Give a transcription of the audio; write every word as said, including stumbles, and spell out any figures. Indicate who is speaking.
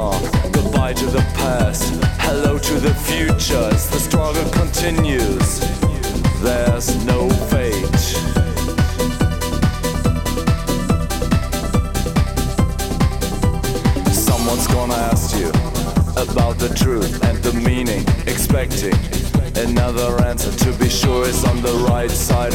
Speaker 1: song. Goodbye to the past, hello to the future. As the struggle continues, there's no fate. Someone's gonna ask you about the truth and the meaning, expecting another answer to be sure is on the right side.